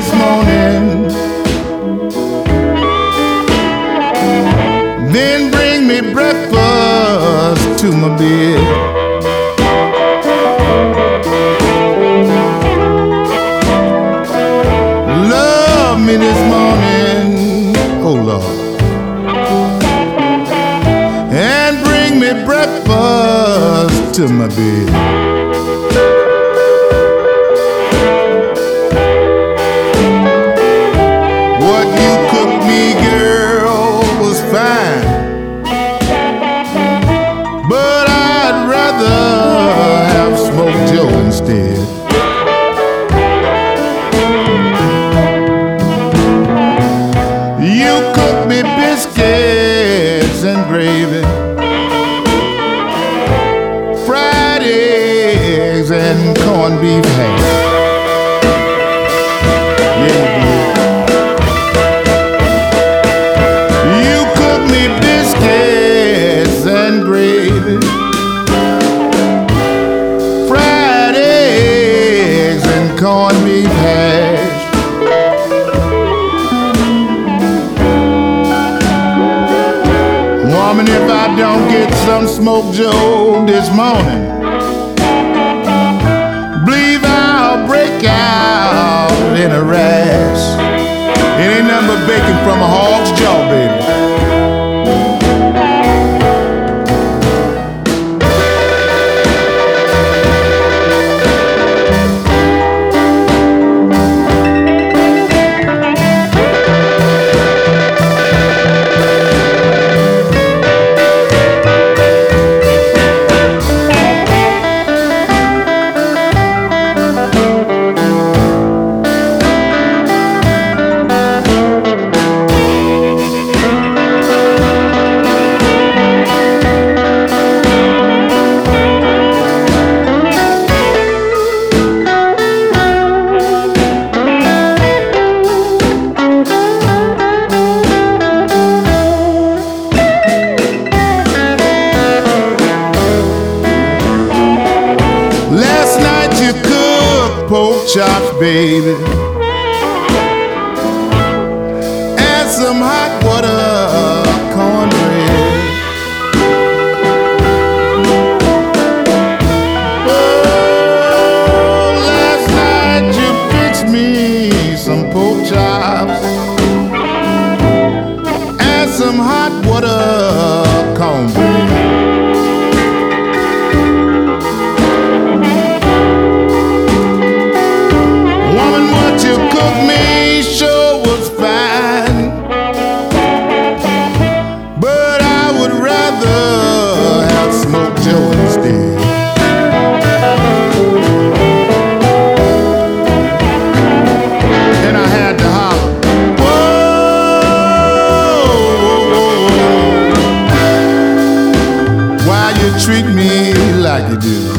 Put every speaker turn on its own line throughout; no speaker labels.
this morning, then bring me breakfast to my bed. Love me this morning, oh Lord, and bring me breakfast to my bed. But I'd rather have smoked Joe instead. You cook me biscuits and gravy, fried eggs and corned beef hash. Yeah, you did. You cook me biscuits and gravy, fried eggs and corned beef hash. Woman, if I don't get some smoked Joe this morning, believe I'll break out in a rash. It ain't nothing but bacon from a hog's jaw, baby. Last night you cooked pork chops, baby, and some hot water cornbread. Oh, last night you fixed me some pork chops and some hot water cornbread. You cooked me sure was fine, but I would rather have smoked Joe instead. Then I had to holler, whoa, whoa, whoa. Why you treat me like you do?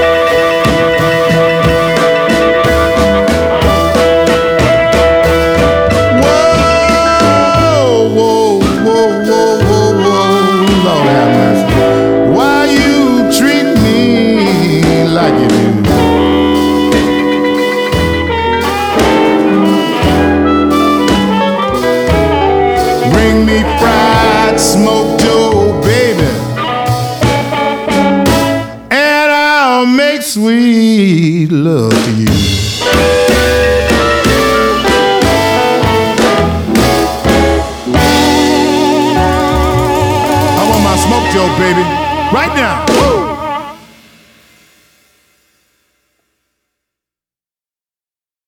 Bring me fried smoked Joe, baby, and I'll make sweet love to you. I want my smoked Joe, baby, right now. Woo!